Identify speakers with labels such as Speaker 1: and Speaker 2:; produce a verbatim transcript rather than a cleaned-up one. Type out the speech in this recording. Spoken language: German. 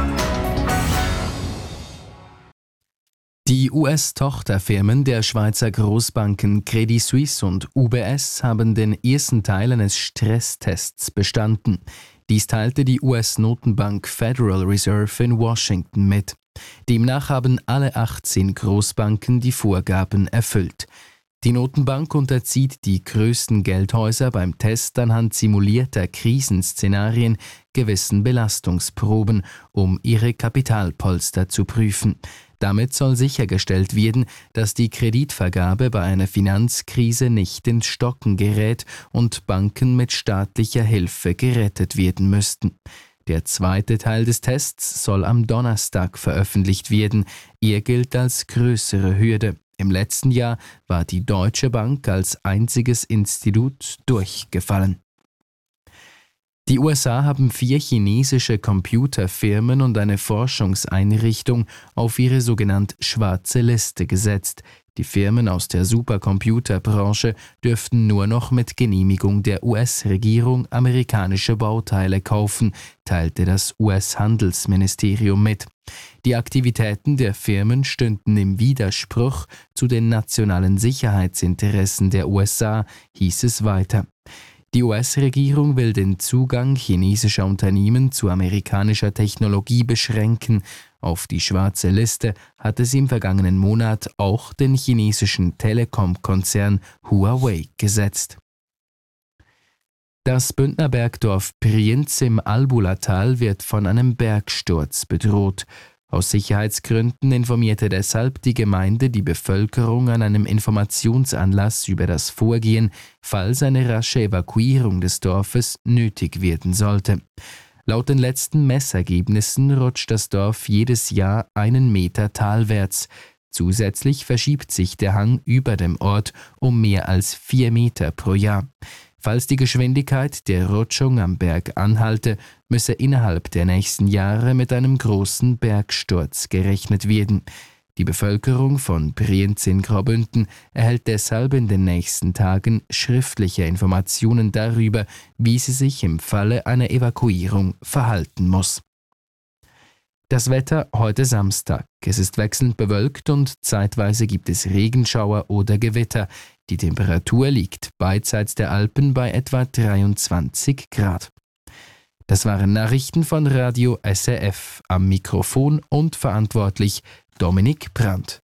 Speaker 1: Die U S-Tochterfirmen der Schweizer Großbanken Credit Suisse und U B S haben den ersten Teil eines Stresstests bestanden. Dies teilte die U S-Notenbank Federal Reserve in Washington mit. Demnach haben alle achtzehn Großbanken die Vorgaben erfüllt. Die Notenbank unterzieht die größten Geldhäuser beim Test anhand simulierter Krisenszenarien gewissen Belastungsproben, um ihre Kapitalpolster zu prüfen. Damit soll sichergestellt werden, dass die Kreditvergabe bei einer Finanzkrise nicht ins Stocken gerät und Banken mit staatlicher Hilfe gerettet werden müssten. Der zweite Teil des Tests soll am Donnerstag veröffentlicht werden. Er gilt als größere Hürde. Im letzten Jahr war die Deutsche Bank als einziges Institut durchgefallen. Die U S A haben vier chinesische Computerfirmen und eine Forschungseinrichtung auf ihre sogenannte schwarze Liste gesetzt. Die Firmen aus der Supercomputerbranche dürften nur noch mit Genehmigung der U S-Regierung amerikanische Bauteile kaufen, teilte das U S-Handelsministerium mit. Die Aktivitäten der Firmen stünden im Widerspruch zu den nationalen Sicherheitsinteressen der U S A, hieß es weiter. Die U S-Regierung will den Zugang chinesischer Unternehmen zu amerikanischer Technologie beschränken. Auf die schwarze Liste hatte sie im vergangenen Monat auch den chinesischen Telekom-Konzern Huawei gesetzt. Das Bündner Bergdorf Brienz im Albulatal wird von einem Bergsturz bedroht. Aus Sicherheitsgründen informierte deshalb die Gemeinde die Bevölkerung an einem Informationsanlass über das Vorgehen, falls eine rasche Evakuierung des Dorfes nötig werden sollte. Laut den letzten Messergebnissen rutscht das Dorf jedes Jahr einen Meter talwärts. Zusätzlich verschiebt sich der Hang über dem Ort um mehr als vier Meter pro Jahr. Falls die Geschwindigkeit der Rutschung am Berg anhalte, müsse innerhalb der nächsten Jahre mit einem großen Bergsturz gerechnet werden. Die Bevölkerung von Brienz in Graubünden erhält deshalb in den nächsten Tagen schriftliche Informationen darüber, wie sie sich im Falle einer Evakuierung verhalten muss. Das Wetter heute Samstag. Es ist wechselnd bewölkt und zeitweise gibt es Regenschauer oder Gewitter. Die Temperatur liegt beidseits der Alpen bei etwa dreiundzwanzig Grad. Das waren Nachrichten von Radio S R F. Am Mikrofon und verantwortlich Dominik Brandt.